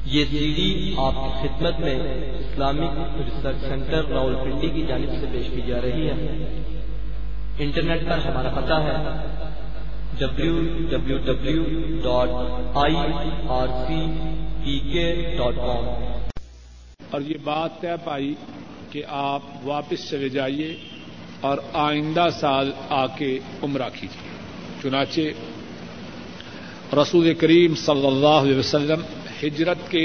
یہ C D آپ کی خدمت میں اسلامک ریسرچ سینٹر راولپنڈی کی جانب سے پیش کی جا رہی ہے۔ انٹرنیٹ پر ہمارا پتہ ہے www.ircpk.com، اور یہ بات طے پائی کہ آپ واپس چلے جائیے اور آئندہ سال آ کے عمرہ کیجیے۔ چنانچہ رسول کریم صلی اللہ علیہ وسلم ہجرت کے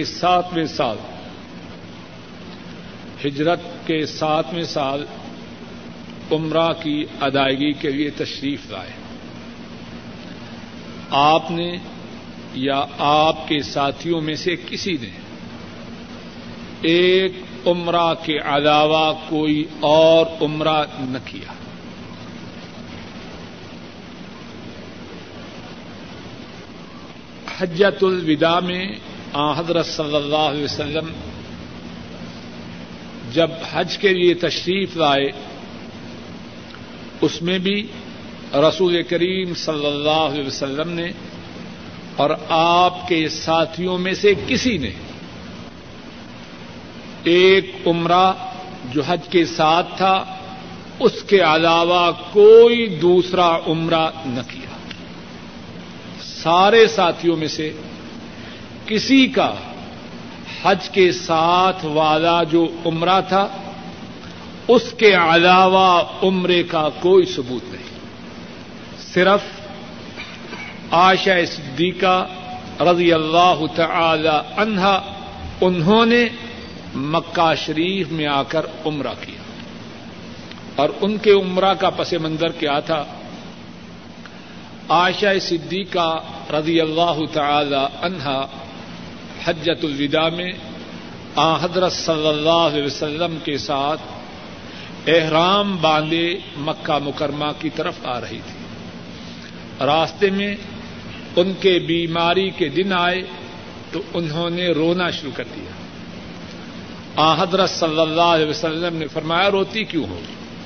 7ویں سال عمرہ کی ادائیگی کے لیے تشریف لائے۔ آپ نے یا آپ کے ساتھیوں میں سے کسی نے ایک عمرہ کے علاوہ کوئی اور عمرہ نہ کیا۔ حجۃ الوداع میں حضرت صلی اللہ علیہ وسلم جب حج کے لیے تشریف لائے، اس میں بھی رسول کریم صلی اللہ علیہ وسلم نے اور آپ کے ساتھیوں میں سے کسی نے ایک عمرہ جو حج کے ساتھ تھا اس کے علاوہ کوئی دوسرا عمرہ نہ کیا۔ سارے ساتھیوں میں سے کسی کا حج کے ساتھ والا جو عمرہ تھا اس کے علاوہ عمرے کا کوئی ثبوت نہیں، صرف عائشہ صدیقہ رضی اللہ تعالی عنہا انہوں نے مکہ شریف میں آ کر عمرہ کیا، اور ان کے عمرہ کا پس منظر کیا تھا؟ عائشہ صدیقہ رضی اللہ تعالی عنہا حجۃ الوداع میں حضرت صلی اللہ علیہ وسلم کے ساتھ احرام باندھے مکہ مکرمہ کی طرف آ رہی تھی۔ راستے میں ان کے بیماری کے دن آئے تو انہوں نے رونا شروع کر دیا۔ حضرت صلی اللہ علیہ وسلم نے فرمایا روتی کیوں ہو؟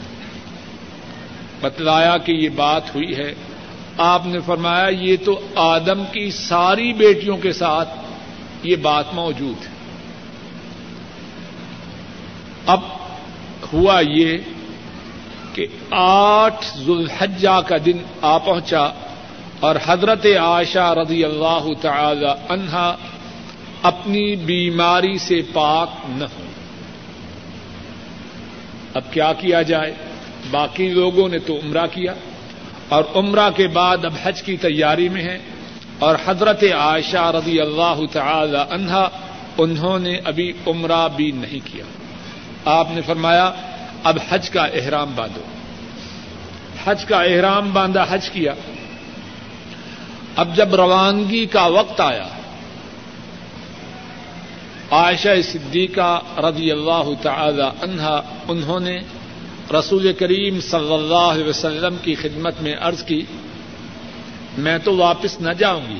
بتلایا کہ یہ بات ہوئی ہے۔ آپ نے فرمایا یہ تو آدم کی ساری بیٹیوں کے ساتھ یہ بات موجود ہے۔ اب ہوا یہ کہ 8 ذوالحجہ کا دن آ پہنچا اور حضرت عائشہ رضی اللہ تعالی عنہا اپنی بیماری سے پاک نہ ہوئی۔ اب کیا کیا جائے؟ باقی لوگوں نے تو عمرہ کیا اور عمرہ کے بعد اب حج کی تیاری میں ہے، اور حضرت عائشہ رضی اللہ تعالی عنہا انہوں نے ابھی عمرہ بھی نہیں کیا۔ آپ نے فرمایا اب حج کا احرام باندھو۔ حج کا احرام باندھا، حج کیا۔ اب جب روانگی کا وقت آیا، عائشہ صدیقہ رضی اللہ تعالی عنہا انہوں نے رسول کریم صلی اللہ علیہ وسلم کی خدمت میں عرض کی میں تو واپس نہ جاؤں گی،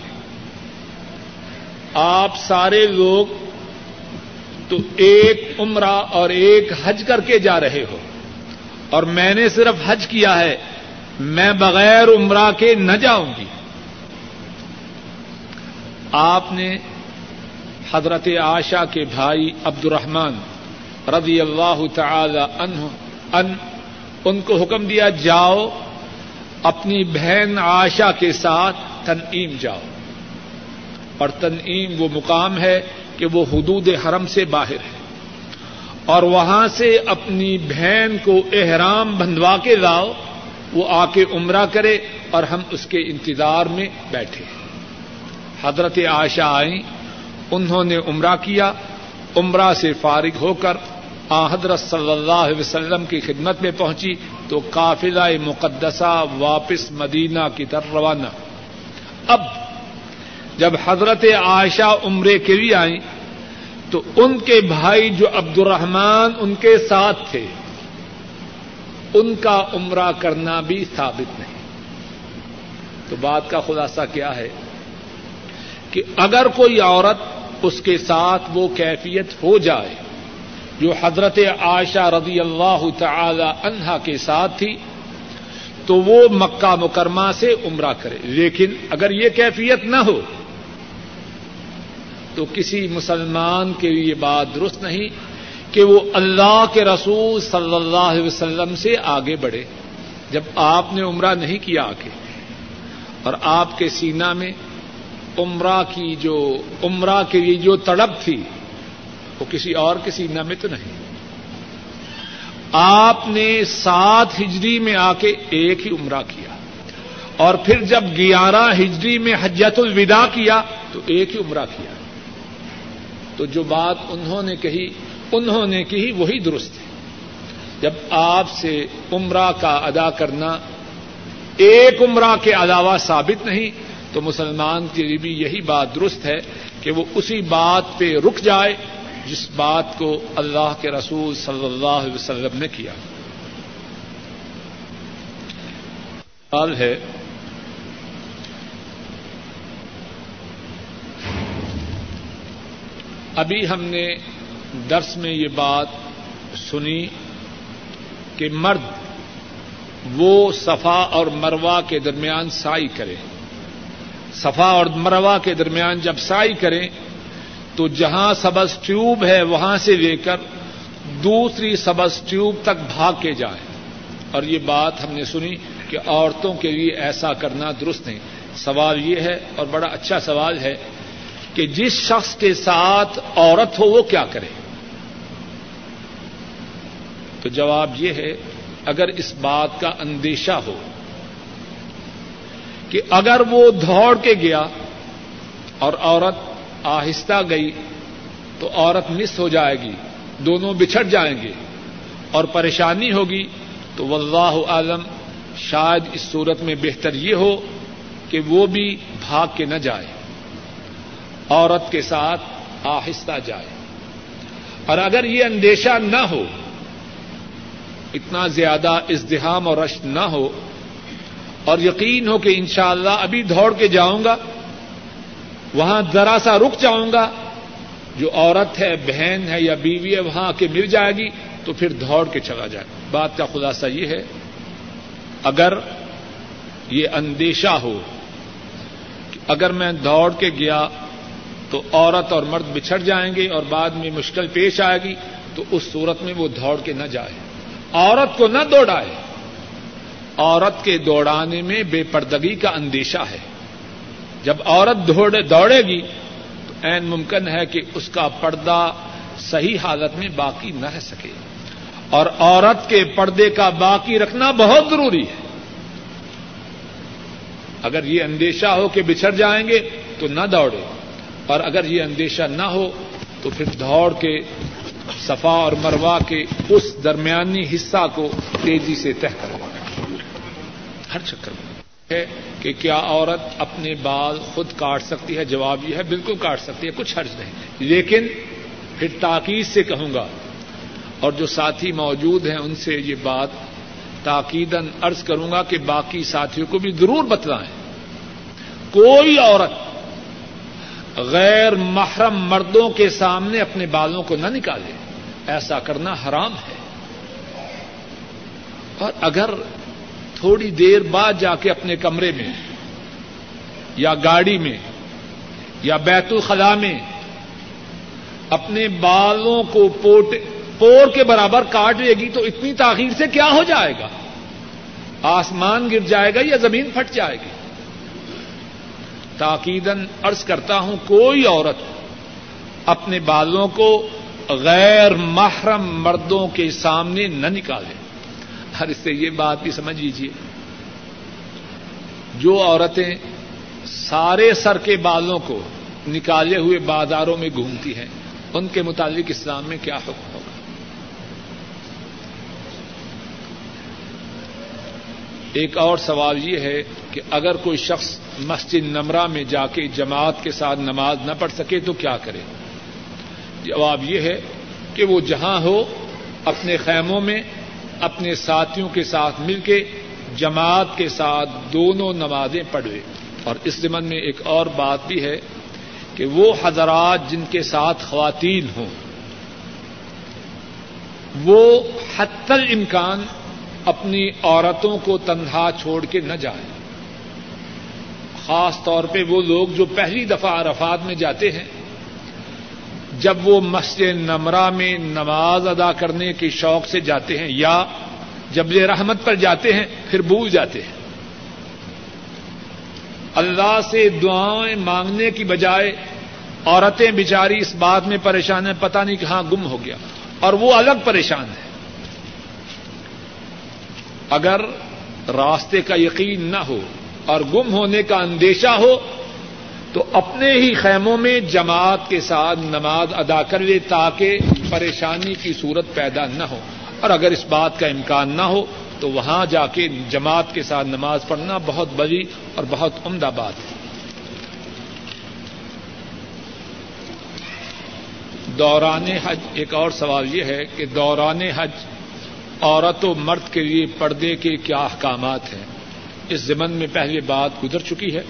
آپ سارے لوگ تو ایک عمرہ اور ایک حج کر کے جا رہے ہو اور میں نے صرف حج کیا ہے، میں بغیر عمرہ کے نہ جاؤں گی۔ آپ نے حضرت عائشہ کے بھائی عبد الرحمن رضی اللہ تعالی عنہ ان کو حکم دیا جاؤ اپنی بہن عائشہ کے ساتھ تنعیم جاؤ، اور تنعیم وہ مقام ہے کہ وہ حدود حرم سے باہر ہے، اور وہاں سے اپنی بہن کو احرام بندھوا کے لاؤ، وہ آ کے عمرہ کرے اور ہم اس کے انتظار میں بیٹھے۔ حضرت عائشہ آئیں، انہوں نے عمرہ کیا، عمرہ سے فارغ ہو کر حضرت صلی اللہ علیہ وسلم کی خدمت میں پہنچی تو قافلہ مقدسہ واپس مدینہ کی طرف روانہ۔ اب جب حضرت عائشہ عمرے کے لیے آئیں تو ان کے بھائی جو عبد الرحمن ان کے ساتھ تھے ان کا عمرہ کرنا بھی ثابت نہیں۔ تو بات کا خلاصہ کیا ہے کہ اگر کوئی عورت اس کے ساتھ وہ کیفیت ہو جائے جو حضرت عائشہ رضی اللہ تعالی عنہا کے ساتھ تھی تو وہ مکہ مکرمہ سے عمرہ کرے، لیکن اگر یہ کیفیت نہ ہو تو کسی مسلمان کے لیے بات درست نہیں کہ وہ اللہ کے رسول صلی اللہ علیہ وسلم سے آگے بڑھے. جب آپ نے عمرہ نہیں کیا آگے اور آپ کے سینہ میں عمرہ کے لیے جو تڑپ تھی وہ کسی اور کے سینہ میں تو نہیں. آپ نے 7 ہجری میں آ کے ایک ہی عمرہ کیا اور پھر جب 11 ہجری میں حجۃ الوداع کیا تو ایک ہی عمرہ کیا. تو جو بات انہوں نے کہی وہی درست ہے. جب آپ سے عمرہ کا ادا کرنا ایک عمرہ کے علاوہ ثابت نہیں تو مسلمان کے لیے بھی یہی بات درست ہے کہ وہ اسی بات پہ رک جائے جس بات کو اللہ کے رسول صلی اللہ علیہ وسلم نے کیا. سوال ہے ابھی ہم نے درس میں یہ بات سنی کہ مرد وہ صفا اور مروہ کے درمیان سعی کرے. صفا اور مروہ کے درمیان جب سعی کریں تو جہاں سبز ٹیوب ہے وہاں سے لے کر دوسری سبز ٹیوب تک بھاگ کے جائیں. اور یہ بات ہم نے سنی کہ عورتوں کے لیے ایسا کرنا درست نہیں. سوال یہ ہے اور بڑا اچھا سوال ہے کہ جس شخص کے ساتھ عورت ہو وہ کیا کرے. تو جواب یہ ہے اگر اس بات کا اندیشہ ہو کہ اگر وہ دوڑ کے گیا اور عورت آہستہ گئی تو عورت مس ہو جائے گی, دونوں بچھڑ جائیں گے اور پریشانی ہوگی, تو واللہ عالم شاید اس صورت میں بہتر یہ ہو کہ وہ بھی بھاگ کے نہ جائے, عورت کے ساتھ آہستہ جائے. اور اگر یہ اندیشہ نہ ہو, اتنا زیادہ ازدحام اور رش نہ ہو اور یقین ہو کہ انشاءاللہ ابھی دوڑ کے جاؤں گا, وہاں ذرا سا رک جاؤں گا, جو عورت ہے بہن ہے یا بیوی ہے وہاں کے مل جائے گی تو پھر دوڑ کے چلا جائے. بات کا خلاصہ یہ ہے اگر یہ اندیشہ ہو کہ اگر میں دوڑ کے گیا تو عورت اور مرد بچھڑ جائیں گے اور بعد میں مشکل پیش آئے گی, تو اس صورت میں وہ دوڑ کے نہ جائے, عورت کو نہ دوڑائے. عورت کے دوڑانے میں بے پردگی کا اندیشہ ہے. جب عورت دوڑے گی تو عین ممکن ہے کہ اس کا پردہ صحیح حالت میں باقی نہ رہ سکے, اور عورت کے پردے کا باقی رکھنا بہت ضروری ہے. اگر یہ اندیشہ ہو کہ بچھڑ جائیں گے تو نہ دوڑے, اور اگر یہ اندیشہ نہ ہو تو پھر دوڑ کے صفا اور مروہ کے اس درمیانی حصہ کو تیزی سے طے کرے. ہر چکر میں ہے کہ کیا عورت اپنے بال خود کاٹ سکتی ہے؟ جواب یہ ہے بالکل کاٹ سکتی ہے, کچھ حرج نہیں. لیکن پھر تاکید سے کہوں گا اور جو ساتھی موجود ہیں ان سے یہ بات تاکیداً عرض کروں گا کہ باقی ساتھیوں کو بھی ضرور بتلائیں, کوئی عورت غیر محرم مردوں کے سامنے اپنے بالوں کو نہ نکالے, ایسا کرنا حرام ہے. اور اگر تھوڑی دیر بعد جا کے اپنے کمرے میں یا گاڑی میں یا بیت الخلاء میں اپنے بالوں کو پور کے برابر کاٹ لے گی تو اتنی تاخیر سے کیا ہو جائے گا؟ آسمان گر جائے گا یا زمین پھٹ جائے گی؟ تاکیداً عرض کرتا ہوں کوئی عورت اپنے بالوں کو غیر محرم مردوں کے سامنے نہ نکالے. اور اس سے یہ بات بھی سمجھ لیجیے, جو عورتیں سارے سر کے بالوں کو نکالے ہوئے بازاروں میں گھومتی ہیں ان کے متعلق اسلام میں کیا حکم ہوگا؟ ایک اور سوال یہ ہے کہ اگر کوئی شخص مسجد نمرہ میں جا کے جماعت کے ساتھ نماز نہ پڑھ سکے تو کیا کرے؟ جواب یہ ہے کہ وہ جہاں ہو اپنے خیموں میں اپنے ساتھیوں کے ساتھ مل کے جماعت کے ساتھ دونوں نمازیں پڑھے. اور اس ضمن میں ایک اور بات بھی ہے کہ وہ حضرات جن کے ساتھ خواتین ہوں وہ حتی الامکان اپنی عورتوں کو تنہا چھوڑ کے نہ جائیں. خاص طور پہ وہ لوگ جو پہلی دفعہ عرفات میں جاتے ہیں جب وہ مسجد نمرہ میں نماز ادا کرنے کے شوق سے جاتے ہیں یا جبل رحمت پر جاتے ہیں پھر بھول جاتے ہیں. اللہ سے دعائیں مانگنے کی بجائے عورتیں بیچاری اس بات میں پریشان ہیں پتہ نہیں کہاں گم ہو گیا, اور وہ الگ پریشان ہے. اگر راستے کا یقین نہ ہو اور گم ہونے کا اندیشہ ہو تو اپنے ہی خیموں میں جماعت کے ساتھ نماز ادا کر لے تاکہ پریشانی کی صورت پیدا نہ ہو, اور اگر اس بات کا امکان نہ ہو تو وہاں جا کے جماعت کے ساتھ نماز پڑھنا بہت بڑی اور بہت عمدہ بات ہے. دوران حج ایک اور سوال یہ ہے کہ دوران حج عورت و مرد کے لیے پردے کے کیا احکامات ہیں. اس ضمن میں پہلے بات گزر چکی ہے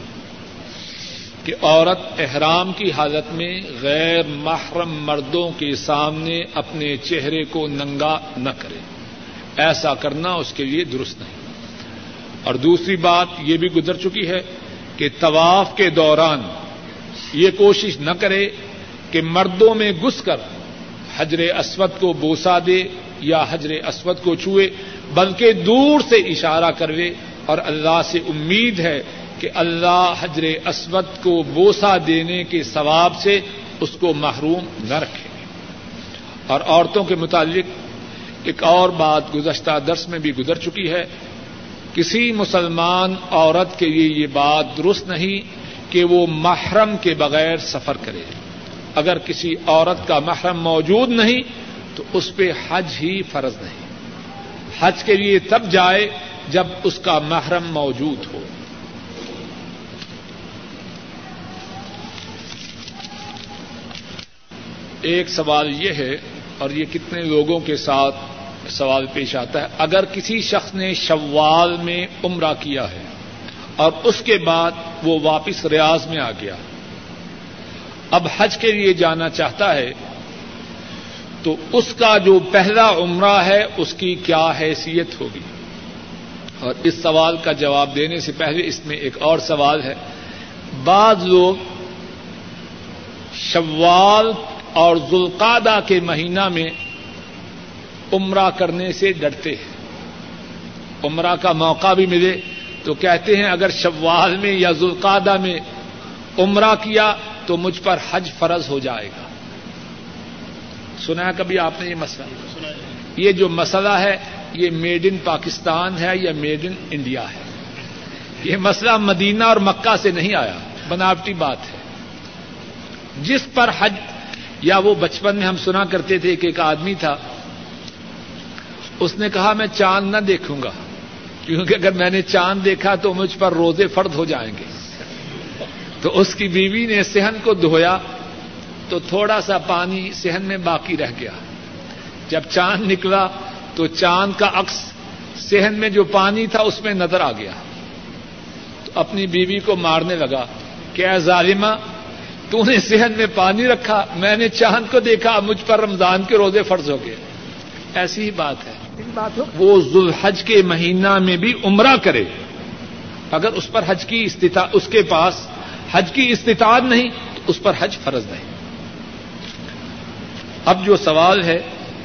کہ عورت احرام کی حالت میں غیر محرم مردوں کے سامنے اپنے چہرے کو ننگا نہ کرے, ایسا کرنا اس کے لیے درست نہیں. اور دوسری بات یہ بھی گزر چکی ہے کہ طواف کے دوران یہ کوشش نہ کرے کہ مردوں میں گھس کر حجر اسود کو بوسہ دے یا حجر اسود کو چھوئے, بلکہ دور سے اشارہ کرے اور اللہ سے امید ہے کہ اللہ حجر اسود کو بوسہ دینے کے ثواب سے اس کو محروم نہ رکھے. اور عورتوں کے متعلق ایک اور بات گزشتہ درس میں بھی گزر چکی ہے. کسی مسلمان عورت کے لیے یہ بات درست نہیں کہ وہ محرم کے بغیر سفر کرے. اگر کسی عورت کا محرم موجود نہیں تو اس پہ حج ہی فرض نہیں. حج کے لیے تب جائے جب اس کا محرم موجود ہو. ایک سوال یہ ہے, اور یہ کتنے لوگوں کے ساتھ سوال پیش آتا ہے, اگر کسی شخص نے شوال میں عمرہ کیا ہے اور اس کے بعد وہ واپس ریاض میں آ گیا, اب حج کے لیے جانا چاہتا ہے, تو اس کا جو پہلا عمرہ ہے اس کی کیا حیثیت ہوگی؟ اور اس سوال کا جواب دینے سے پہلے اس میں ایک اور سوال ہے. بعض لوگ شوال اور ذوالقعدہ کے مہینہ میں عمرہ کرنے سے ڈرتے ہیں. عمرہ کا موقع بھی ملے تو کہتے ہیں اگر شوال میں یا ذوالقعدہ میں عمرہ کیا تو مجھ پر حج فرض ہو جائے گا. سنا کبھی آپ نے یہ مسئلہ؟ یہ جو مسئلہ ہے یہ میڈ ان پاکستان ہے یا میڈ ان انڈیا ہے؟ یہ مسئلہ مدینہ اور مکہ سے نہیں آیا, بناوٹی بات ہے. جس پر حج, یا وہ بچپن میں ہم سنا کرتے تھے کہ ایک آدمی تھا, اس نے کہا میں چاند نہ دیکھوں گا کیونکہ اگر میں نے چاند دیکھا تو مجھ پر روزے فرض ہو جائیں گے. تو اس کی بیوی نے صحن کو دھویا تو تھوڑا سا پانی صحن میں باقی رہ گیا. جب چاند نکلا تو چاند کا عکس صحن میں جو پانی تھا اس میں نظر آ گیا. تو اپنی بیوی کو مارنے لگا کہ اے ظالمہ, تو نے صحن میں پانی رکھا, میں نے چاند کو دیکھا, مجھ پر رمضان کے روزے فرض ہو گئے. ایسی ہی بات ہے. وہ ذوالحج کے مہینہ میں بھی عمرہ کرے, اگر اس پر حج کی استطاعت, اس کے پاس حج کی استطاعت نہیں تو اس پر حج فرض نہیں. اب جو سوال ہے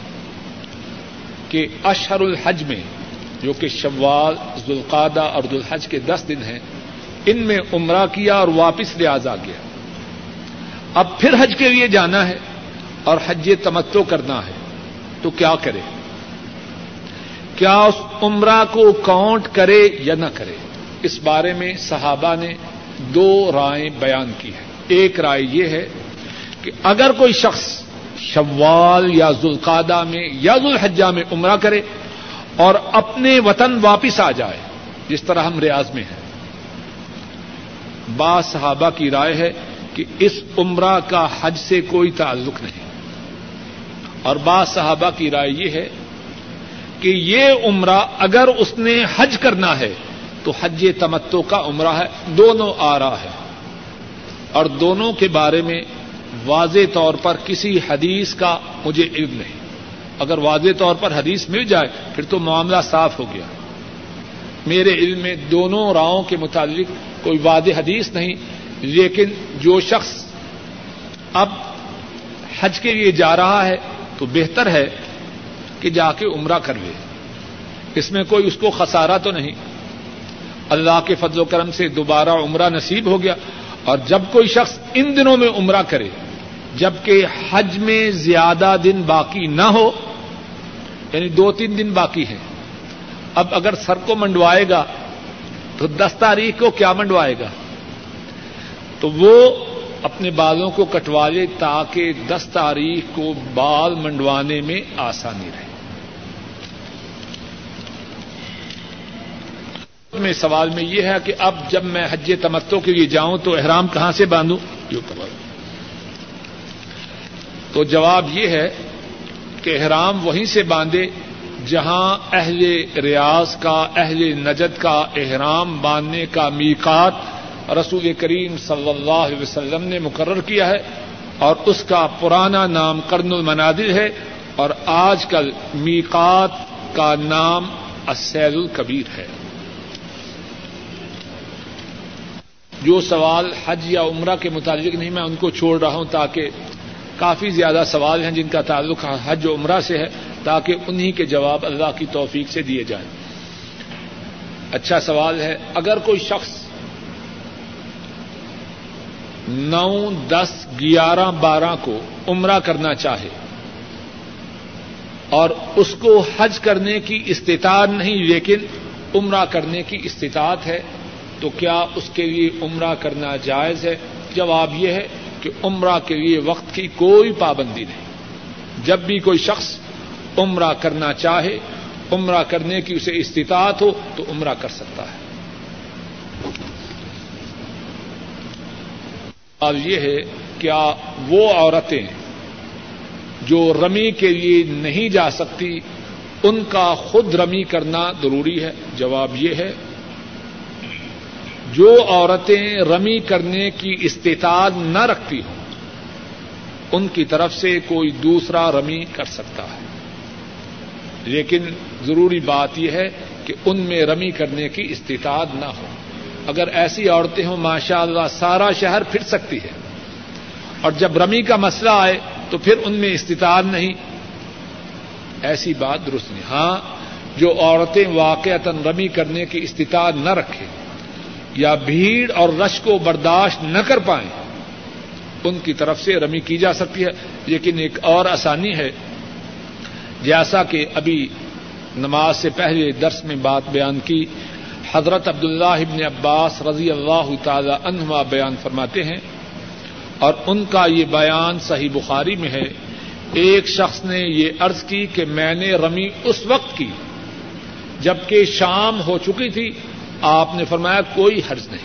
کہ اشہر الحج میں جو کہ شوال, ذوالقعدہ اور ذوالحج کے 10 دن ہیں, ان میں عمرہ کیا اور واپس ریاض آ گیا, اب پھر حج کے لیے جانا ہے اور حج تمتع کرنا ہے تو کیا کرے؟ کیا اس عمرہ کو کاؤنٹ کرے یا نہ کرے؟ اس بارے میں صحابہ نے 2 رائے بیان کی ہیں. ایک رائے یہ ہے کہ اگر کوئی شخص شوال یا ذوالقعدہ میں یا ذوالحجہ میں عمرہ کرے اور اپنے وطن واپس آ جائے, جس طرح ہم ریاض میں ہیں, بعض صحابہ کی رائے ہے کہ اس عمرہ کا حج سے کوئی تعلق نہیں, اور بعض صحابہ کی رائے یہ ہے کہ یہ عمرہ اگر اس نے حج کرنا ہے تو حج تمتع کا عمرہ ہے. دونوں آراء ہے اور دونوں کے بارے میں واضح طور پر کسی حدیث کا مجھے علم نہیں. اگر واضح طور پر حدیث مل جائے پھر تو معاملہ صاف ہو گیا. میرے علم میں دونوں راؤں کے متعلق کوئی واضح حدیث نہیں, لیکن جو شخص اب حج کے لیے جا رہا ہے تو بہتر ہے کہ جا کے عمرہ کر لے. اس میں کوئی اس کو خسارہ تو نہیں. اللہ کے فضل و کرم سے دوبارہ عمرہ نصیب ہو گیا. اور جب کوئی شخص ان دنوں میں عمرہ کرے جبکہ حج میں زیادہ دن باقی نہ ہو, یعنی 2-3 دن باقی ہیں, اب اگر سر کو منڈوائے گا تو 10 تاریخ کو کیا منڈوائے گا, تو وہ اپنے بالوں کو کٹوا لے تاکہ 10 تاریخ کو بال منڈوانے میں آسانی رہے. میں سوال میں یہ ہے کہ اب جب میں حج تمتع کے لیے جاؤں تو احرام کہاں سے باندھوں؟ تو جواب یہ ہے کہ احرام وہیں سے باندھے جہاں اہل ریاض کا, اہل نجد کا احرام باندھنے کا میقات رسول کریم صلی اللہ علیہ وسلم نے مقرر کیا ہے, اور اس کا پرانا نام قرن المنازل ہے, اور آج کل میقات کا نام السیل الکبیر ہے. جو سوال حج یا عمرہ کے متعلق نہیں, میں ان کو چھوڑ رہا ہوں تاکہ کافی زیادہ سوال ہیں جن کا تعلق حج و عمرہ سے ہے, تاکہ انہی کے جواب اللہ کی توفیق سے دیے جائیں. اچھا سوال ہے, اگر کوئی شخص 9, 10, 11, 12 کو عمرہ کرنا چاہے اور اس کو حج کرنے کی استطاعت نہیں لیکن عمرہ کرنے کی استطاعت ہے, تو کیا اس کے لیے عمرہ کرنا جائز ہے؟ جواب یہ ہے کہ عمرہ کے لیے وقت کی کوئی پابندی نہیں. جب بھی کوئی شخص عمرہ کرنا چاہے, عمرہ کرنے کی اسے استطاعت ہو تو عمرہ کر سکتا ہے. سوال یہ ہے, کیا وہ عورتیں جو رمی کے لیے نہیں جا سکتی ان کا خود رمی کرنا ضروری ہے؟ جواب یہ ہے, جو عورتیں رمی کرنے کی استطاعت نہ رکھتی ہوں ان کی طرف سے کوئی دوسرا رمی کر سکتا ہے, لیکن ضروری بات یہ ہے کہ ان میں رمی کرنے کی استطاعت نہ ہو. اگر ایسی عورتیں ہوں ماشاء اللہ سارا شہر پھر سکتی ہے, اور جب رمی کا مسئلہ آئے تو پھر ان میں استطاعت نہیں, ایسی بات درست نہیں. ہاں, جو عورتیں واقعتاً رمی کرنے کی استطاعت نہ رکھیں یا بھیڑ اور رش کو برداشت نہ کر پائیں ان کی طرف سے رمی کی جا سکتی ہے. لیکن ایک اور آسانی ہے, جیسا کہ ابھی نماز سے پہلے درس میں بات بیان کی, حضرت عبداللہ ابن عباس رضی اللہ تعالی عنہما بیان فرماتے ہیں, اور ان کا یہ بیان صحیح بخاری میں ہے, ایک شخص نے یہ عرض کی کہ میں نے رمی اس وقت کی جبکہ شام ہو چکی تھی. آپ نے فرمایا کوئی حرج نہیں.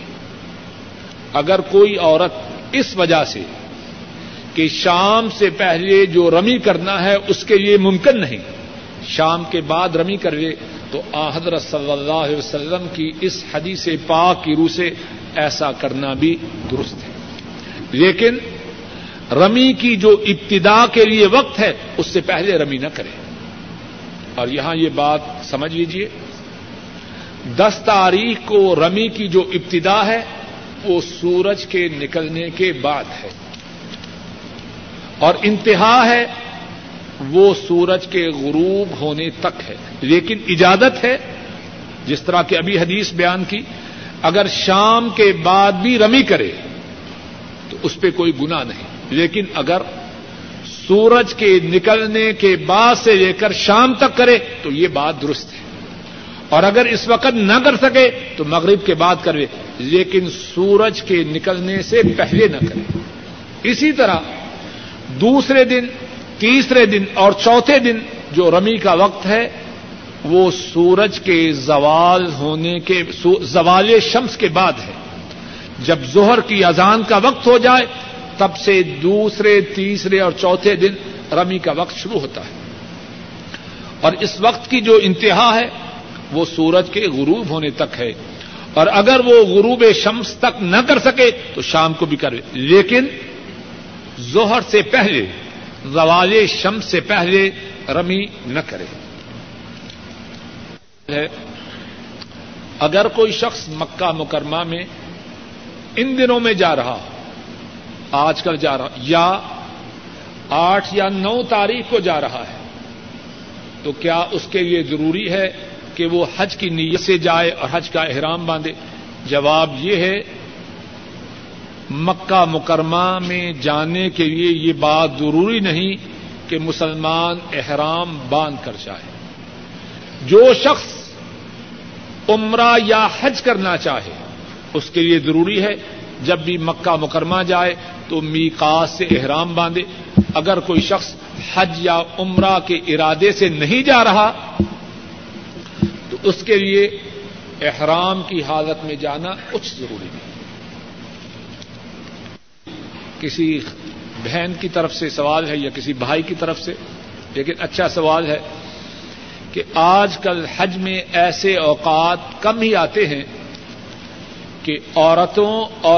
اگر کوئی عورت اس وجہ سے کہ شام سے پہلے جو رمی کرنا ہے اس کے لیے ممکن نہیں, شام کے بعد رمی کر لے, تو حضرت صلی اللہ علیہ وسلم کی اس حدیث پاک کی روح سے ایسا کرنا بھی درست ہے. لیکن رمی کی جو ابتدا کے لیے وقت ہے اس سے پہلے رمی نہ کرے. اور یہاں یہ بات سمجھ لیجیے, 10 تاریخ کو رمی کی جو ابتدا ہے وہ سورج کے نکلنے کے بعد ہے, اور انتہا ہے وہ سورج کے غروب ہونے تک ہے. لیکن اجازت ہے, جس طرح کہ ابھی حدیث بیان کی, اگر شام کے بعد بھی رمی کرے تو اس پہ کوئی گناہ نہیں, لیکن اگر سورج کے نکلنے کے بعد سے لے کر شام تک کرے تو یہ بات درست ہے. اور اگر اس وقت نہ کر سکے تو مغرب کے بعد کرے, لیکن سورج کے نکلنے سے پہلے نہ کرے. اسی طرح دوسرے دن, تیسرے دن اور چوتھے دن جو رمی کا وقت ہے وہ سورج کے زوال ہونے کے, زوال شمس کے بعد ہے. جب ظہر کی اذان کا وقت ہو جائے تب سے دوسرے, تیسرے اور چوتھے دن رمی کا وقت شروع ہوتا ہے. اور اس وقت کی جو انتہا ہے وہ سورج کے غروب ہونے تک ہے. اور اگر وہ غروب شمس تک نہ کر سکے تو شام کو بھی کرے, لیکن ظہر سے پہلے, زوال شمس سے پہلے رمی نہ کرے. اگر کوئی شخص مکہ مکرمہ میں ان دنوں میں جا رہا, آج کل جا رہا, یا 8 یا 9 تاریخ کو جا رہا ہے تو کیا اس کے لیے ضروری ہے کہ وہ حج کی نیت سے جائے اور حج کا احرام باندھے؟ جواب یہ ہے مکہ مکرمہ میں جانے کے لیے یہ بات ضروری نہیں کہ مسلمان احرام باندھ کر جائے. جو شخص عمرہ یا حج کرنا چاہے اس کے لیے ضروری ہے جب بھی مکہ مکرمہ جائے تو میقات سے احرام باندھے. اگر کوئی شخص حج یا عمرہ کے ارادے سے نہیں جا رہا تو اس کے لیے احرام کی حالت میں جانا کچھ ضروری نہیں. کسی بہن کی طرف سے سوال ہے یا کسی بھائی کی طرف سے، لیکن اچھا سوال ہے کہ آج کل حج میں ایسے اوقات کم ہی آتے ہیں کہ عورتوں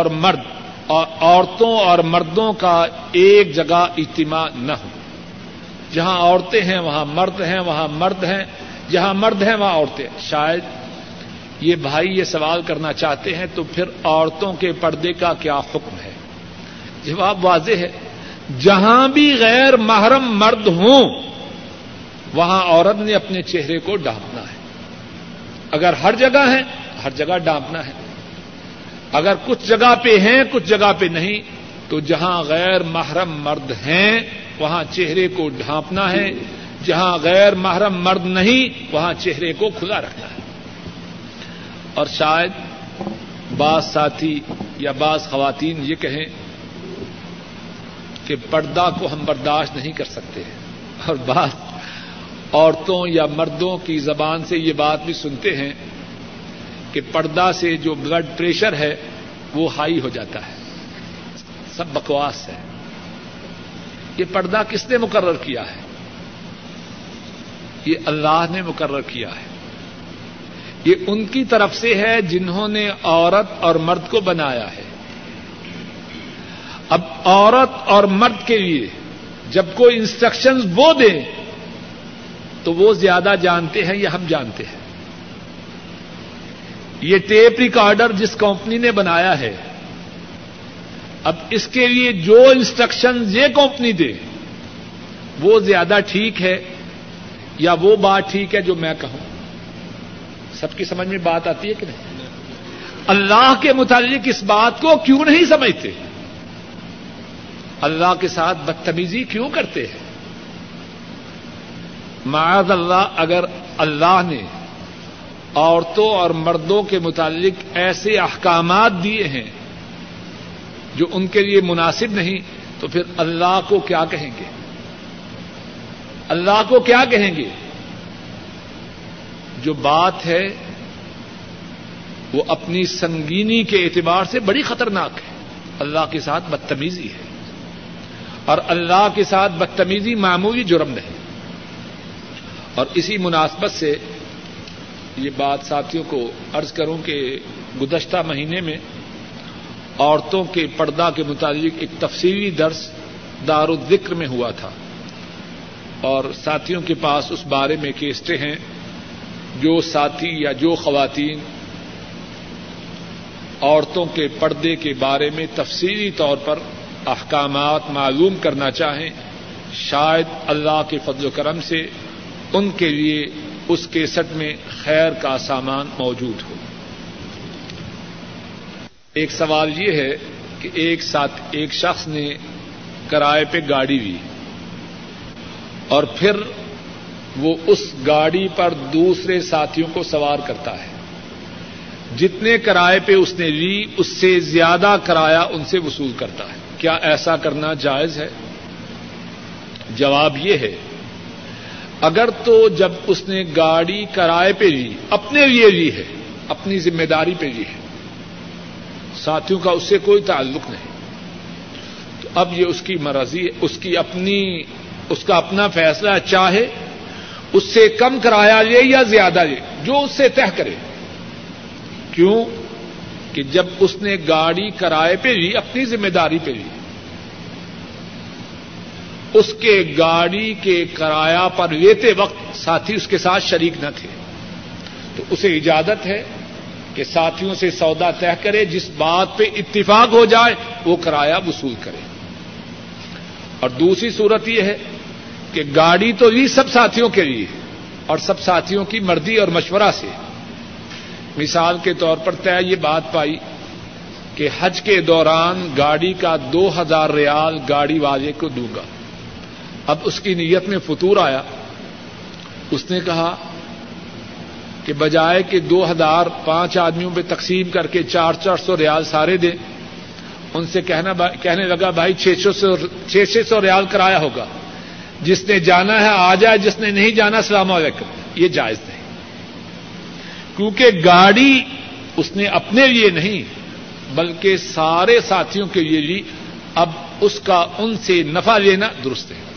اور مردوں کا ایک جگہ اجتماع نہ ہو. جہاں عورتیں ہیں وہاں مرد ہیں، وہاں مرد ہیں جہاں مرد ہیں وہاں عورتیں. شاید یہ بھائی یہ سوال کرنا چاہتے ہیں تو پھر عورتوں کے پردے کا کیا حکم ہے؟ جواب واضح ہے، جہاں بھی غیر محرم مرد ہوں وہاں عورت نے اپنے چہرے کو ڈھانپنا ہے. اگر ہر جگہ ہے ہر جگہ ڈھانپنا ہے. اگر کچھ جگہ پہ ہیں کچھ جگہ پہ نہیں تو جہاں غیر محرم مرد ہیں وہاں چہرے کو ڈھانپنا ہے. جہاں غیر محرم مرد نہیں وہاں چہرے کو کھلا رکھنا ہے. اور شاید بعض ساتھی یا بعض خواتین یہ کہیں کہ پردہ کو ہم برداشت نہیں کر سکتے، اور بعض عورتوں یا مردوں کی زبان سے یہ بات بھی سنتے ہیں کہ پردہ سے جو بلڈ پریشر ہے وہ ہائی ہو جاتا ہے. سب بکواس ہے. یہ پردہ کس نے مقرر کیا ہے؟ یہ اللہ نے مقرر کیا ہے. یہ ان کی طرف سے ہے جنہوں نے عورت اور مرد کو بنایا ہے. اب عورت اور مرد کے لیے جب کوئی انسٹرکشنز وہ دیں تو وہ زیادہ جانتے ہیں یا ہم جانتے ہیں؟ یہ ٹیپ ریکارڈر جس کمپنی نے بنایا ہے، اب اس کے لیے جو انسٹرکشنز یہ کمپنی دے وہ زیادہ ٹھیک ہے یا وہ بات ٹھیک ہے جو میں کہوں؟ سب کی سمجھ میں بات آتی ہے کہ نہیں؟ اللہ کے متعلق اس بات کو کیوں نہیں سمجھتے؟ اللہ کے ساتھ بدتمیزی کیوں کرتے ہیں؟ معاذ اللہ، اگر اللہ نے عورتوں اور مردوں کے متعلق ایسے احکامات دیے ہیں جو ان کے لیے مناسب نہیں تو پھر اللہ کو کیا کہیں گے؟ اللہ کو کیا کہیں گے؟ جو بات ہے وہ اپنی سنگینی کے اعتبار سے بڑی خطرناک ہے. اللہ کے ساتھ بدتمیزی ہے، اور اللہ کے ساتھ بدتمیزی معمولی جرم نہیں. اور اسی مناسبت سے یہ بات ساتھیوں کو عرض کروں کہ گزشتہ مہینے میں عورتوں کے پردہ کے متعلق ایک تفصیلی درس دارالذکر میں ہوا تھا، اور ساتھیوں کے پاس اس بارے میں کیسٹیں ہیں. جو ساتھی یا جو خواتین عورتوں کے پردے کے بارے میں تفصیلی طور پر احکامات معلوم کرنا چاہیں، شاید اللہ کے فضل و کرم سے ان کے لیے اس کیسٹ میں خیر کا سامان موجود ہو. ایک سوال یہ ہے کہ ایک شخص نے کرائے پہ گاڑی لی اور پھر وہ اس گاڑی پر دوسرے ساتھیوں کو سوار کرتا ہے. جتنے کرائے پہ اس نے لی اس سے زیادہ کرایہ ان سے وصول کرتا ہے. کیا ایسا کرنا جائز ہے؟ جواب یہ ہے، اگر تو جب اس نے گاڑی کرائے پہ لی اپنے لیے لی ہے، اپنی ذمہ داری پہ لی ہے، ساتھیوں کا اس سے کوئی تعلق نہیں، تو اب یہ اس کی مرضی ہے، اس کا اپنا فیصلہ، چاہے اس سے کم کرایہ لے یا زیادہ لے، جو اس سے طے کرے. کیوں کہ جب اس نے گاڑی کرائے پہ لی اپنی ذمہ داری پہ لی، اس کے گاڑی کے کرایہ پر لیتے وقت ساتھی اس کے ساتھ شریک نہ تھے، تو اسے اجازت ہے کہ ساتھیوں سے سودا طے کرے، جس بات پہ اتفاق ہو جائے وہ کرایہ وصول کرے. اور دوسری صورت یہ ہے کہ گاڑی تو بھی سب ساتھیوں کے لیے اور سب ساتھیوں کی مرضی اور مشورہ سے. مثال کے طور پر طے یہ بات پائی کہ حج کے دوران گاڑی کا 2000 ریال گاڑی والے کو دوں گا. اب اس کی نیت میں فطور آیا. اس نے کہا کہ بجائے کہ 2000 5 آدمیوں پہ تقسیم کر کے 400 ریال سارے دیں, ان سے کہنے لگا بھائی 600 ریال کرایہ ہوگا, جس نے جانا ہے آ جائے, جس نے نہیں جانا السلام علیکم. یہ جائز نہیں, کیونکہ گاڑی اس نے اپنے لیے نہیں بلکہ سارے ساتھیوں کے لیے لی. اب اس کا ان سے نفع لینا درست ہے.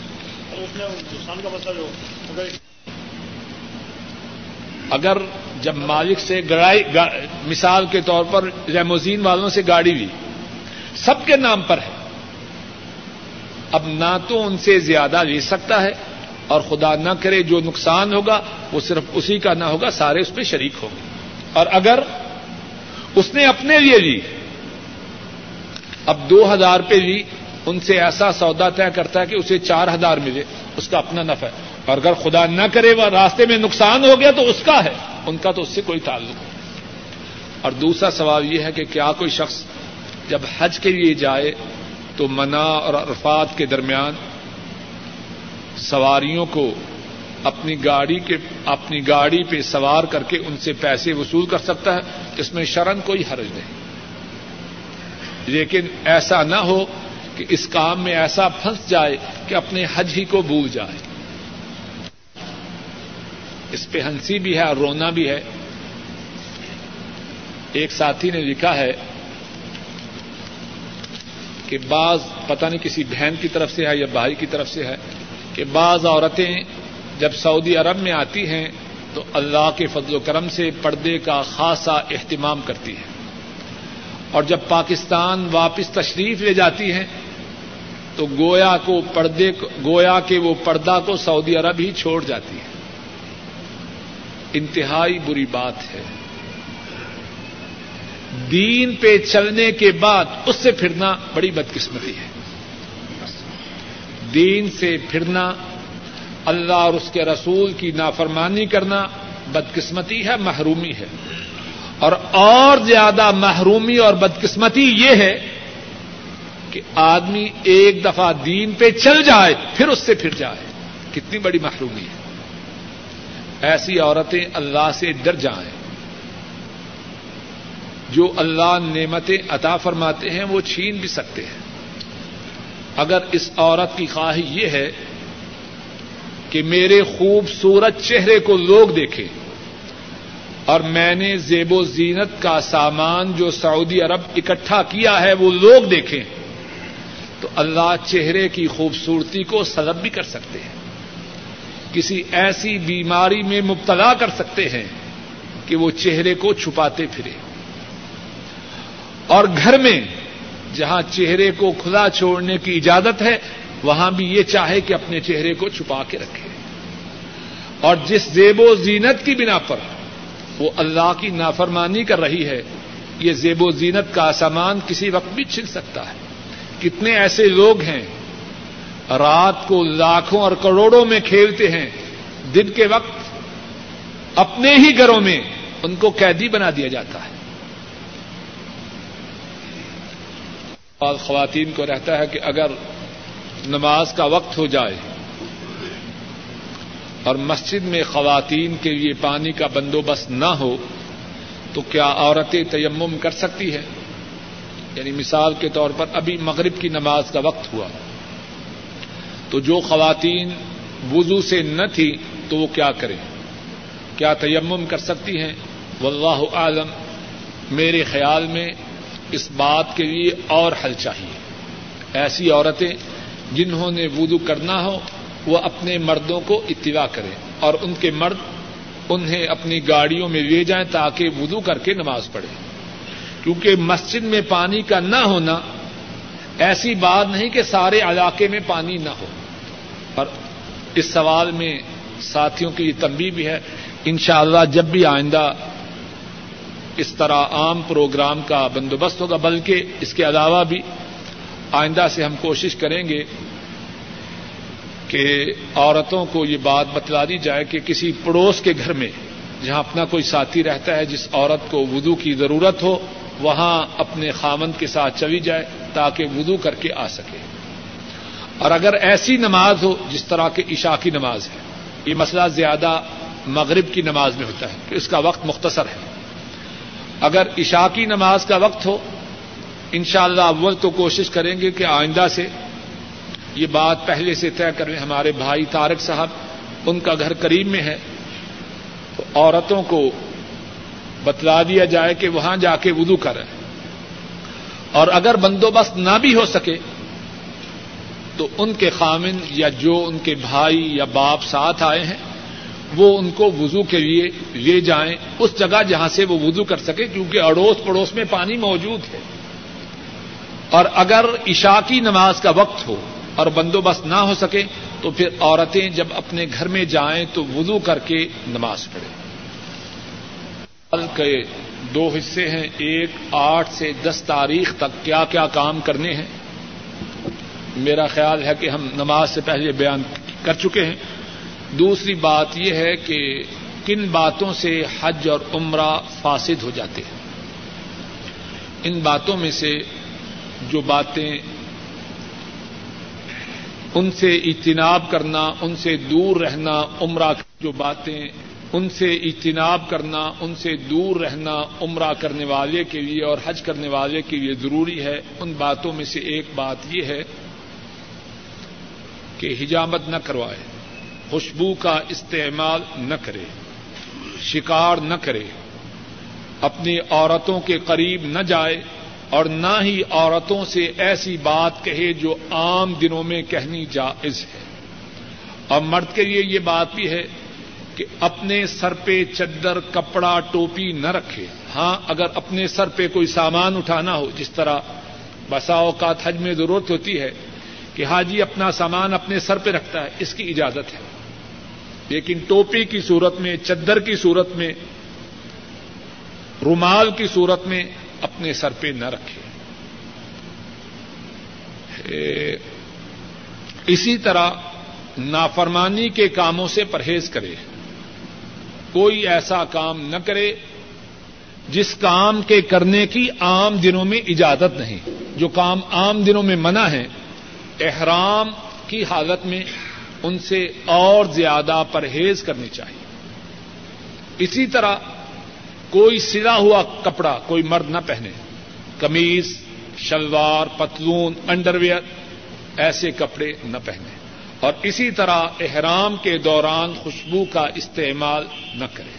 اگر جب مالک سے مثال کے طور پر لیموزین والوں سے گاڑی لی, سب کے نام پر ہے, اب نہ تو ان سے زیادہ لے سکتا ہے اور خدا نہ کرے جو نقصان ہوگا وہ صرف اسی کا نہ ہوگا, سارے اس پہ شریک ہوں گے. اور اگر اس نے اپنے لیے لی, اب 2000 پہ لی, ان سے ایسا سودا طے کرتا ہے کہ اسے 4000 ملے, اس کا اپنا نفع ہے. اور اگر خدا نہ کرے وہ راستے میں نقصان ہو گیا تو اس کا ہے, ان کا تو اس سے کوئی تعلق نہیں. اور دوسرا سوال یہ ہے کہ کیا کوئی شخص جب حج کے لیے جائے تو منا اور عرفات کے درمیان سواریوں کو اپنی گاڑی پہ سوار کر کے ان سے پیسے وصول کر سکتا ہے؟ اس میں شرعاً کوئی حرج نہیں, لیکن ایسا نہ ہو کہ اس کام میں ایسا پھنس جائے کہ اپنے حج ہی کو بھول جائے. اس پہ ہنسی بھی ہے اور رونا بھی ہے. ایک ساتھی نے لکھا ہے کہ بعض پتہ نہیں کسی بہن کی طرف سے ہے یا بھائی کی طرف سے ہے کہ بعض عورتیں جب سعودی عرب میں آتی ہیں تو اللہ کے فضل و کرم سے پردے کا خاصا اہتمام کرتی ہیں, اور جب پاکستان واپس تشریف لے جاتی ہیں تو گویا کہ وہ پردہ کو سعودی عرب ہی چھوڑ جاتی ہے. انتہائی بری بات ہے. دین پہ چلنے کے بعد اس سے پھرنا بڑی بدقسمتی ہے. دین سے پھرنا, اللہ اور اس کے رسول کی نافرمانی کرنا بدقسمتی ہے, محرومی ہے. اور زیادہ محرومی اور بدقسمتی یہ ہے کہ آدمی ایک دفعہ دین پہ چل جائے پھر اس سے پھر جائے. کتنی بڑی محرومی ہے. ایسی عورتیں اللہ سے ڈر جائیں. جو اللہ نعمتیں عطا فرماتے ہیں وہ چھین بھی سکتے ہیں. اگر اس عورت کی خواہش یہ ہے کہ میرے خوبصورت چہرے کو لوگ دیکھیں اور میں نے زیب و زینت کا سامان جو سعودی عرب اکٹھا کیا ہے وہ لوگ دیکھیں, تو اللہ چہرے کی خوبصورتی کو سلب بھی کر سکتے ہیں. کسی ایسی بیماری میں مبتلا کر سکتے ہیں کہ وہ چہرے کو چھپاتے پھرے. اور گھر میں جہاں چہرے کو کھلا چھوڑنے کی اجازت ہے وہاں بھی یہ چاہے کہ اپنے چہرے کو چھپا کے رکھے. اور جس زیب و زینت کی بنا پر وہ اللہ کی نافرمانی کر رہی ہے, یہ زیب و زینت کا سامان کسی وقت بھی چھن سکتا ہے. کتنے ایسے لوگ ہیں رات کو لاکھوں اور کروڑوں میں کھیلتے ہیں, دن کے وقت اپنے ہی گھروں میں ان کو قیدی بنا دیا جاتا ہے. اور خواتین کو رہتا ہے کہ اگر نماز کا وقت ہو جائے اور مسجد میں خواتین کے لیے پانی کا بندوبست نہ ہو تو کیا عورتیں تیمم کر سکتی ہیں؟ یعنی مثال کے طور پر ابھی مغرب کی نماز کا وقت ہوا تو جو خواتین وضو سے نہ تھی تو وہ کیا کریں؟ کیا تیمم کر سکتی ہیں؟ واللہ اعلم. میرے خیال میں اس بات کے لیے اور حل چاہیے. ایسی عورتیں جنہوں نے وضو کرنا ہو وہ اپنے مردوں کو اطلاع کریں اور ان کے مرد انہیں اپنی گاڑیوں میں لے جائیں تاکہ وضو کر کے نماز پڑھیں. کیونکہ مسجد میں پانی کا نہ ہونا ایسی بات نہیں کہ سارے علاقے میں پانی نہ ہو. اور اس سوال میں ساتھیوں کی یہ تنبیہ بھی ہے, انشاءاللہ جب بھی آئندہ اس طرح عام پروگرام کا بندوبست ہوگا, بلکہ اس کے علاوہ بھی آئندہ سے ہم کوشش کریں گے کہ عورتوں کو یہ بات بتلا دی جائے کہ کسی پڑوس کے گھر میں جہاں اپنا کوئی ساتھی رہتا ہے جس عورت کو وضو کی ضرورت ہو وہاں اپنے خاوند کے ساتھ چلی جائے تاکہ وضو کر کے آ سکے. اور اگر ایسی نماز ہو جس طرح کے عشاء کی نماز ہے، یہ مسئلہ زیادہ مغرب کی نماز میں ہوتا ہے کہ اس کا وقت مختصر ہے. اگر عشاء کی نماز کا وقت ہو انشاءاللہ اول تو کوشش کریں گے کہ آئندہ سے یہ بات پہلے سے طے کریں. ہمارے بھائی طارق صاحب ان کا گھر قریب میں ہے تو عورتوں کو بتلا دیا جائے کہ وہاں جا کے وضو کریں. اور اگر بندوبست نہ بھی ہو سکے تو ان کے خاوند یا جو ان کے بھائی یا باپ ساتھ آئے ہیں وہ ان کو وضو کے لیے لے جائیں اس جگہ جہاں سے وہ وضو کر سکے، کیونکہ اڑوس پڑوس میں پانی موجود ہے. اور اگر عشاء کی نماز کا وقت ہو اور بندوبست نہ ہو سکے تو پھر عورتیں جب اپنے گھر میں جائیں تو وضو کر کے نماز پڑھیں. کل کے 2 حصے ہیں، ایک 8 سے 10 تاریخ تک کیا کیا کام کرنے ہیں میرا خیال ہے کہ ہم نماز سے پہلے بیان کر چکے ہیں. دوسری بات یہ ہے کہ کن باتوں سے حج اور عمرہ فاسد ہو جاتے ہیں. ان باتوں میں سے جو باتیں ان سے اجتناب کرنا، ان سے دور رہنا، عمرہ جو باتیں ان سے اجتناب کرنا، ان سے دور رہنا عمرہ کرنے والے کے لیے اور حج کرنے والے کے لیے ضروری ہے. ان باتوں میں سے ایک بات یہ ہے کہ حجامت نہ کروائے، خوشبو کا استعمال نہ کرے، شکار نہ کرے، اپنی عورتوں کے قریب نہ جائے اور نہ ہی عورتوں سے ایسی بات کہے جو عام دنوں میں کہنی جائز ہے. اور مرد کے لیے یہ بات بھی ہے کہ اپنے سر پہ چادر، کپڑا، ٹوپی نہ رکھے. ہاں اگر اپنے سر پہ کوئی سامان اٹھانا ہو، جس طرح بسا اوقات حج میں ضرورت ہوتی ہے کہ حاجی اپنا سامان اپنے سر پہ رکھتا ہے، اس کی اجازت ہے، لیکن ٹوپی کی صورت میں، چادر کی صورت میں، رومال کی صورت میں اپنے سر پہ نہ رکھے. اسی طرح نافرمانی کے کاموں سے پرہیز کرے. کوئی ایسا کام نہ کرے جس کام کے کرنے کی عام دنوں میں اجازت نہیں. جو کام عام دنوں میں منع ہے، احرام کی حالت میں ان سے اور زیادہ پرہیز کرنی چاہیے. اسی طرح کوئی سلا ہوا کپڑا کوئی مرد نہ پہنے، قمیض، شلوار، پتلون، انڈر ویئر ایسے کپڑے نہ پہنے. اور اسی طرح احرام کے دوران خوشبو کا استعمال نہ کرے.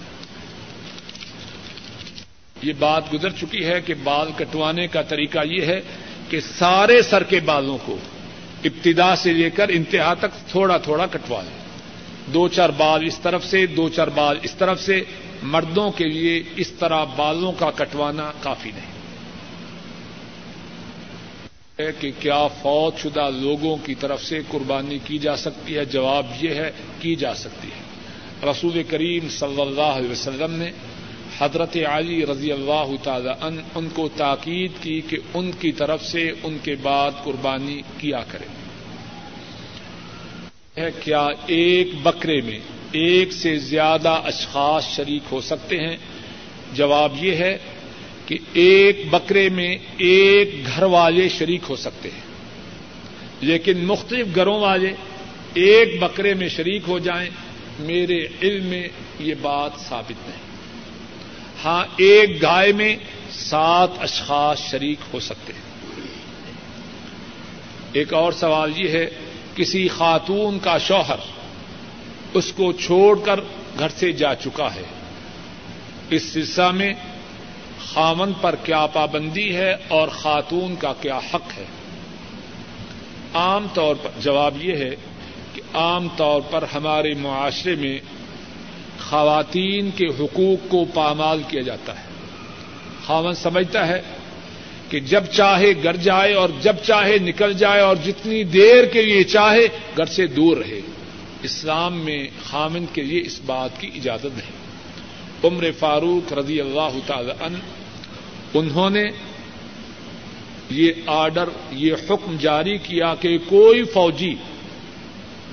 یہ بات گزر چکی ہے کہ بال کٹوانے کا طریقہ یہ ہے کہ سارے سر کے بالوں کو ابتدا سے لے کر انتہا تک تھوڑا تھوڑا کٹوا لیں. 2-4 بال اس طرف سے، 2-4 بال اس طرف سے. مردوں کے لیے اس طرح بالوں کا کٹوانا کافی نہیں ہے. کہ کیا فوت شدہ لوگوں کی طرف سے قربانی کی جا سکتی ہے؟ جواب یہ ہے کی جا سکتی ہے. رسول کریم صلی اللہ علیہ وسلم نے حضرت علی رضی اللہ تعالی عنہ ان کو تاکید کی کہ ان کی طرف سے ان کے بعد قربانی کیا کرے. کیا ایک بکرے میں ایک سے زیادہ اشخاص شریک ہو سکتے ہیں؟ جواب یہ ہے کہ ایک بکرے میں ایک گھر والے شریک ہو سکتے ہیں، لیکن مختلف گھروں والے ایک بکرے میں شریک ہو جائیں میرے علم میں یہ بات ثابت نہیں. ہاں ایک گائے میں 7 اشخاص شریک ہو سکتے ہیں. ایک اور سوال یہ ہے، کسی خاتون کا شوہر اس کو چھوڑ کر گھر سے جا چکا ہے، اس سلسلہ میں خاوند پر کیا پابندی ہے اور خاتون کا کیا حق ہے؟ عام طور پر جواب یہ ہے کہ عام طور پر ہمارے معاشرے میں خواتین کے حقوق کو پامال کیا جاتا ہے. خاوند سمجھتا ہے کہ جب چاہے گھر جائے اور جب چاہے نکل جائے اور جتنی دیر کے لیے چاہے گھر سے دور رہے. اسلام میں خاوند کے لیے اس بات کی اجازت نہیں. عمر فاروق رضی اللہ تعالی عنہ انہوں نے یہ آرڈر، یہ حکم جاری کیا کہ کوئی فوجی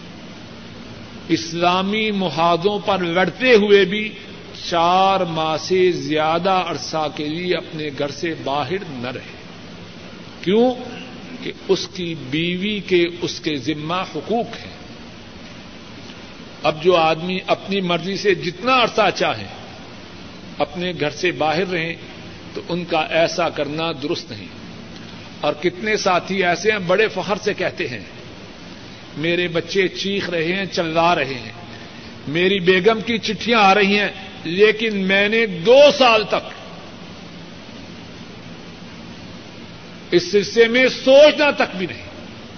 اسلامی محاذوں پر لڑتے ہوئے بھی 4 ماہ سے زیادہ عرصہ کے لیے اپنے گھر سے باہر نہ رہے. کیوں؟ کہ اس کی بیوی کے اس کے ذمہ حقوق ہیں. اب جو آدمی اپنی مرضی سے جتنا عرصہ چاہیں اپنے گھر سے باہر رہیں تو ان کا ایسا کرنا درست نہیں. اور کتنے ساتھی ایسے ہیں بڑے فخر سے کہتے ہیں میرے بچے چیخ رہے ہیں چلا رہے ہیں, میری بیگم کی چٹھیاں آ رہی ہیں, لیکن میں نے 2 سال تک اس سلسلے میں سوچنا تک بھی نہیں.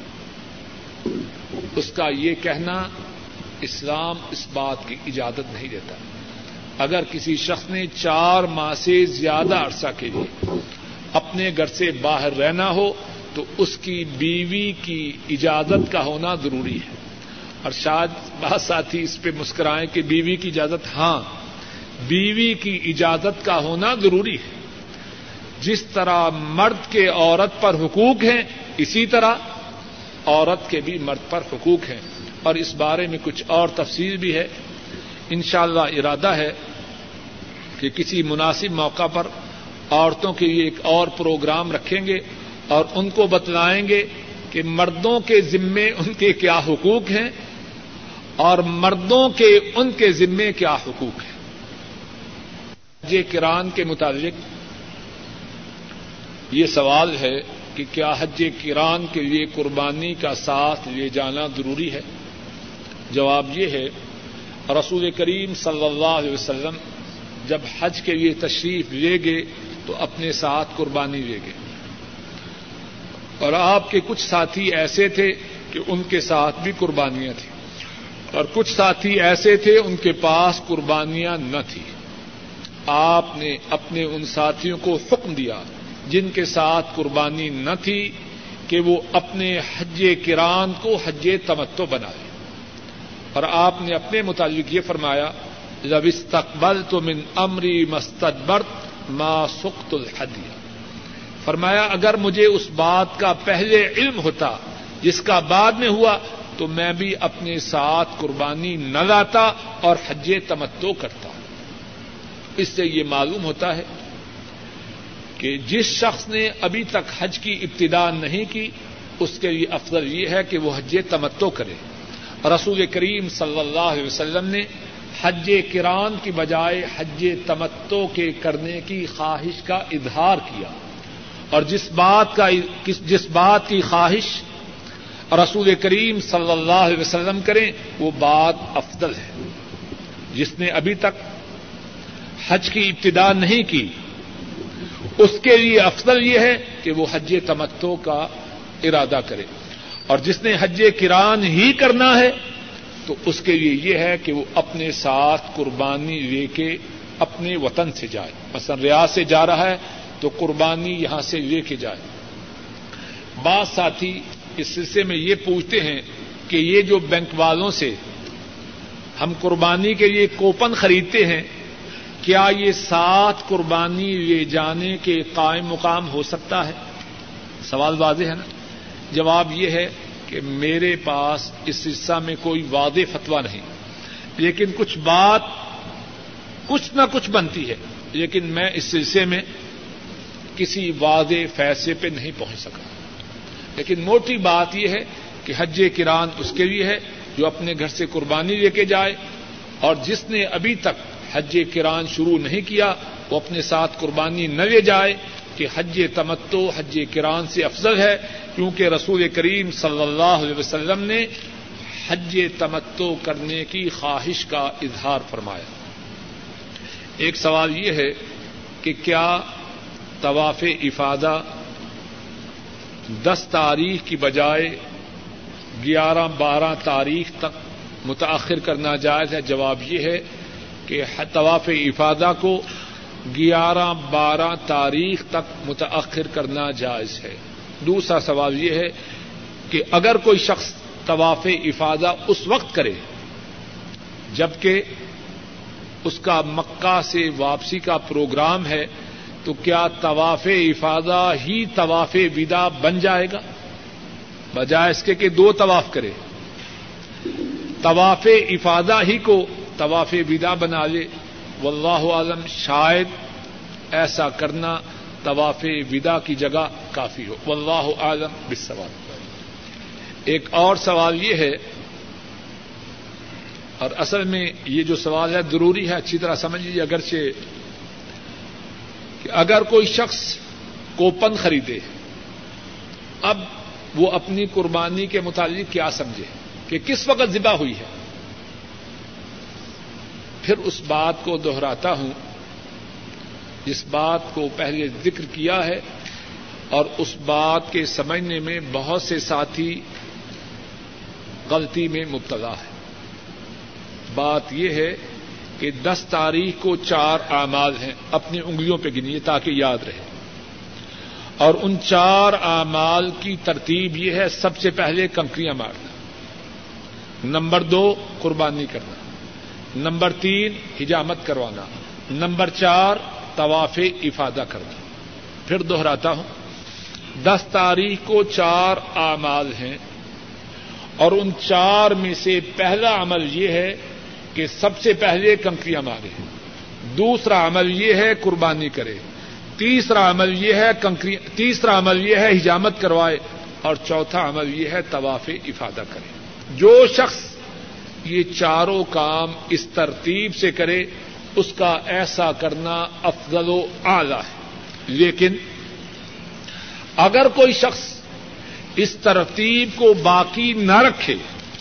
اس کا یہ کہنا اسلام اس بات کی اجازت نہیں دیتا. اگر کسی شخص نے 4 ماہ سے زیادہ عرصہ کے لیے اپنے گھر سے باہر رہنا ہو تو اس کی بیوی کی اجازت کا ہونا ضروری ہے. اور شاید بہت ساتھی اس پہ مسکرائیں کہ بیوی کی اجازت, ہاں بیوی کی اجازت کا ہونا ضروری ہے. جس طرح مرد کے عورت پر حقوق ہیں اسی طرح عورت کے بھی مرد پر حقوق ہیں. اور اس بارے میں کچھ اور تفصیل بھی ہے. انشاءاللہ ارادہ ہے کہ کسی مناسب موقع پر عورتوں کے لیے ایک اور پروگرام رکھیں گے اور ان کو بتلائیں گے کہ مردوں کے ذمے ان کے کیا حقوق ہیں اور مردوں کے ان کے ذمے کیا حقوق ہیں. حج قران کے متعلق یہ سوال ہے کہ کیا حج قران کے لیے قربانی کا ساتھ لے جانا ضروری ہے؟ جواب یہ ہے رسول کریم صلی اللہ علیہ وسلم جب حج کے لیے تشریف لے گئے تو اپنے ساتھ قربانی لے گئے. اور آپ کے کچھ ساتھی ایسے تھے کہ ان کے ساتھ بھی قربانیاں تھیں اور کچھ ساتھی ایسے تھے ان کے پاس قربانیاں نہ تھیں. آپ نے اپنے ان ساتھیوں کو حکم دیا جن کے ساتھ قربانی نہ تھی کہ وہ اپنے حج قران کو حج تمتع بنائے. اور آپ نے اپنے متعلق یہ فرمایا لو استقبلت من امری ما استدبرت ما سقت الحدی. فرمایا اگر مجھے اس بات کا پہلے علم ہوتا جس کا بعد میں ہوا تو میں بھی اپنے ساتھ قربانی نہ لاتا اور حج تمتع کرتا. اس سے یہ معلوم ہوتا ہے کہ جس شخص نے ابھی تک حج کی ابتدا نہیں کی اس کے لیے افضل یہ ہے کہ وہ حج تمتع کرے. رسول کریم صلی اللہ علیہ وسلم نے حج قران کی بجائے حج تمتع کے کرنے کی خواہش کا اظہار کیا. اور جس بات کی خواہش رسول کریم صلی اللہ علیہ وسلم کریں وہ بات افضل ہے. جس نے ابھی تک حج کی ابتدا نہیں کی اس کے لیے افضل یہ ہے کہ وہ حج تمتع کا ارادہ کرے. اور جس نے حج قران ہی کرنا ہے تو اس کے لیے یہ ہے کہ وہ اپنے ساتھ قربانی لے کے اپنے وطن سے جائے. مثلا ریاض سے جا رہا ہے تو قربانی یہاں سے لے کے جائے. بعض ساتھی اس سلسلے میں یہ پوچھتے ہیں کہ یہ جو بینک والوں سے ہم قربانی کے لیے کوپن خریدتے ہیں کیا یہ ساتھ قربانی لے جانے کے قائم مقام ہو سکتا ہے؟ سوال واضح ہے نا. جواب یہ ہے کہ میرے پاس اس سلسلہ میں کوئی واضح فتویٰ نہیں, لیکن کچھ بات کچھ نہ کچھ بنتی ہے, لیکن میں اس سلسلے میں کسی واضح فیصلے پہ نہیں پہنچ سکا. لیکن موٹی بات یہ ہے کہ حج قران اس کے لیے ہے جو اپنے گھر سے قربانی لے کے جائے, اور جس نے ابھی تک حج قران شروع نہیں کیا وہ اپنے ساتھ قربانی نہ لے جائے کہ حج تمتع حج قران سے افضل ہے, کیونکہ رسول کریم صلی اللہ علیہ وسلم نے حج تمتع کرنے کی خواہش کا اظہار فرمایا. ایک سوال یہ ہے کہ کیا طواف افاضہ 10 تاریخ کی بجائے 11-12 تاریخ تک متاخر کرنا جائز ہے؟ جواب یہ ہے کہ طواف افاضہ کو 11-12 تاریخ تک متاخر کرنا جائز ہے. دوسرا سوال یہ ہے کہ اگر کوئی شخص طواف افاضہ اس وقت کرے جبکہ اس کا مکہ سے واپسی کا پروگرام ہے تو کیا طواف افاضہ ہی طواف وداع بن جائے گا بجائے اس کے کہ 2 طواف کرے؟ طواف افادہ ہی کو طواف وداع بنا لے. واللہ اعلم شاید ایسا کرنا طواف وداع کی جگہ کافی ہو. واللہ اعلم بالصواب. ایک اور سوال یہ ہے، اور اصل میں یہ جو سوال ہے ضروری ہے اچھی طرح سمجھ لیجیے، اگرچہ کہ اگر کوئی شخص کوپن خریدے، اب وہ اپنی قربانی کے متعلق کیا سمجھے کہ کس وقت ذبح ہوئی ہے. پھر اس بات کو دہراتا ہوں جس بات کو پہلے ذکر کیا ہے، اور اس بات کے سمجھنے میں بہت سے ساتھی غلطی میں مبتلا ہے. بات یہ ہے کہ 10 تاریخ کو 4 اعمال ہیں، اپنی انگلیوں پہ گنیے تاکہ یاد رہے. اور ان 4 اعمال کی ترتیب یہ ہے: سب سے پہلے کنکریاں مارنا، نمبر 2 قربانی کرنا، نمبر 3 حجامت کروانا، نمبر 4 طواف افادہ کرنا. پھر دہراتا ہوں، 10 تاریخ کو 4 اعمال ہیں، اور ان 4 میں سے پہلا عمل یہ ہے کہ سب سے پہلے کنکریاں مارے، دوسرا عمل یہ ہے قربانی کرے، تیسرا عمل یہ ہے حجامت کروائے، اور چوتھا عمل یہ ہے طواف افادہ کرے. جو شخص یہ چاروں کام اس ترتیب سے کرے اس کا ایسا کرنا افضل و اعلی ہے. لیکن اگر کوئی شخص اس ترتیب کو باقی نہ رکھے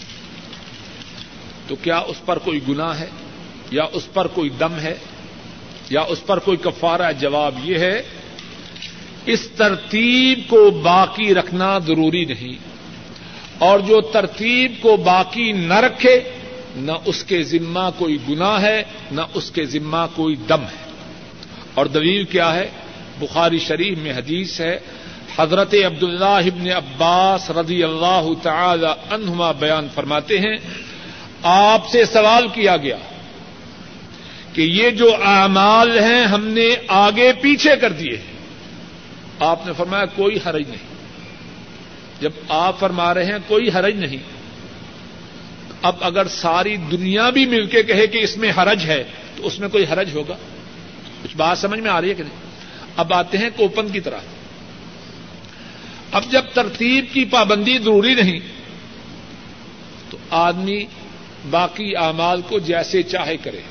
تو کیا اس پر کوئی گناہ ہے یا اس پر کوئی دم ہے یا اس پر کوئی کفارہ؟ جواب یہ ہے، اس ترتیب کو باقی رکھنا ضروری نہیں، اور جو ترتیب کو باقی نہ رکھے نہ اس کے ذمہ کوئی گناہ ہے نہ اس کے ذمہ کوئی دم ہے. اور دلیل کیا ہے؟ بخاری شریف میں حدیث ہے، حضرت عبداللہ ابن عباس رضی اللہ تعالی عنہما بیان فرماتے ہیں، آپ سے سوال کیا گیا کہ یہ جو اعمال ہیں ہم نے آگے پیچھے کر دیے. آپ نے فرمایا کوئی حرج نہیں. جب آپ فرما رہے ہیں کوئی حرج نہیں، اب اگر ساری دنیا بھی مل کے کہے کہ اس میں حرج ہے تو اس میں کوئی حرج ہوگا؟ کچھ بات سمجھ میں آ رہی ہے کہ نہیں؟ اب آتے ہیں کوپن کی طرح. اب جب ترتیب کی پابندی ضروری نہیں تو آدمی باقی اعمال کو جیسے چاہے کرے.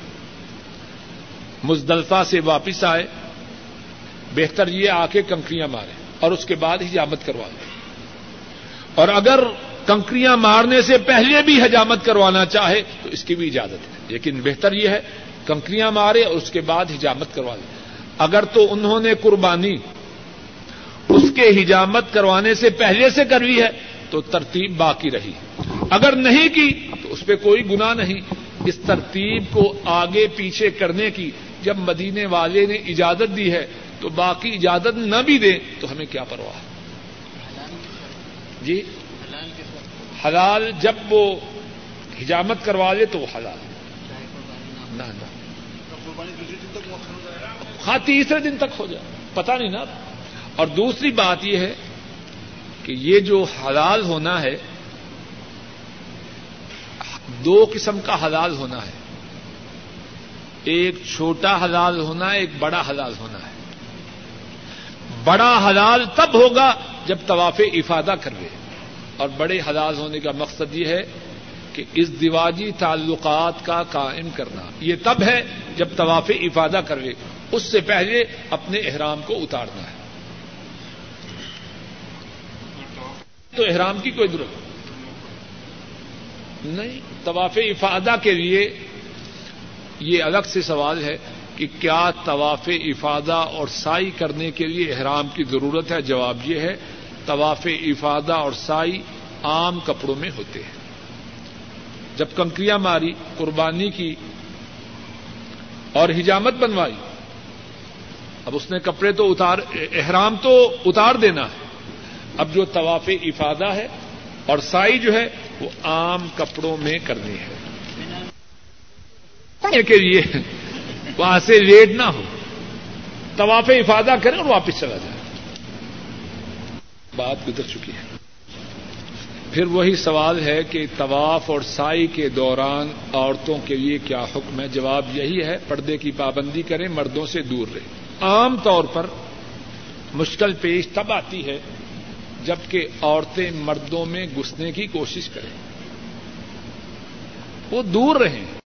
مزدلفہ سے واپس آئے، بہتر یہ آ کے کنکریاں مارے اور اس کے بعد حجامت کروا لے. اور اگر کنکریاں مارنے سے پہلے بھی حجامت کروانا چاہے تو اس کی بھی اجازت ہے، لیکن بہتر یہ ہے کنکریاں مارے اور اس کے بعد حجامت کروا لے. اگر تو انہوں نے قربانی اس کے حجامت کروانے سے پہلے سے کر لی ہے تو ترتیب باقی رہی، اگر نہیں کی تو اس پہ کوئی گناہ نہیں. اس ترتیب کو آگے پیچھے کرنے کی جب مدینے والے نے اجازت دی ہے تو باقی اجازت نہ بھی دیں تو ہمیں کیا پرواہ ہے؟ جی حلال جب وہ حجامت کروا لے تو وہ حلال نہ ہاں تیسرے دن تک ہو جائے، پتہ نہیں نا. اور دوسری بات یہ ہے کہ یہ جو حلال ہونا ہے 2 قسم کا حلال ہونا ہے، ایک چھوٹا حلال ہونا ہے، ایک بڑا حلال ہونا ہے. بڑا حلال تب ہوگا جب طواف افادہ کر لے، اور بڑے حلال ہونے کا مقصد یہ ہے کہ ازدواجی تعلقات کا قائم کرنا. یہ تب ہے جب طواف افادہ کر لے، اس سے پہلے اپنے احرام کو اتارنا ہے. تو احرام کی کوئی ضرورت نہیں. طواف افادہ کے لیے یہ الگ سے سوال ہے کہ کیا طواف افادہ اور سعی کرنے کے لیے احرام کی ضرورت ہے؟ جواب یہ ہے طواف افادہ اور سعی عام کپڑوں میں ہوتے ہیں. جب کنکریاں ماری، قربانی کی اور حجامت بنوائی، اب اس نے کپڑے تو احرام تو اتار دینا ہے. اب جو طواف افادہ ہے اور سعی جو ہے وہ عام کپڑوں میں کرنی ہے. کے لیے وہاں سے لیٹ نہ ہو، طواف افادہ کرے اور واپس چلا جائے. بات گزر چکی ہے. پھر وہی سوال ہے کہ طواف اور سعی کے دوران عورتوں کے لیے کیا حکم ہے؟ جواب یہی ہے پردے کی پابندی کریں، مردوں سے دور رہیں۔ عام طور پر مشکل پیش تب آتی ہے جبکہ عورتیں مردوں میں گھسنے کی کوشش کریں، وہ دور رہیں۔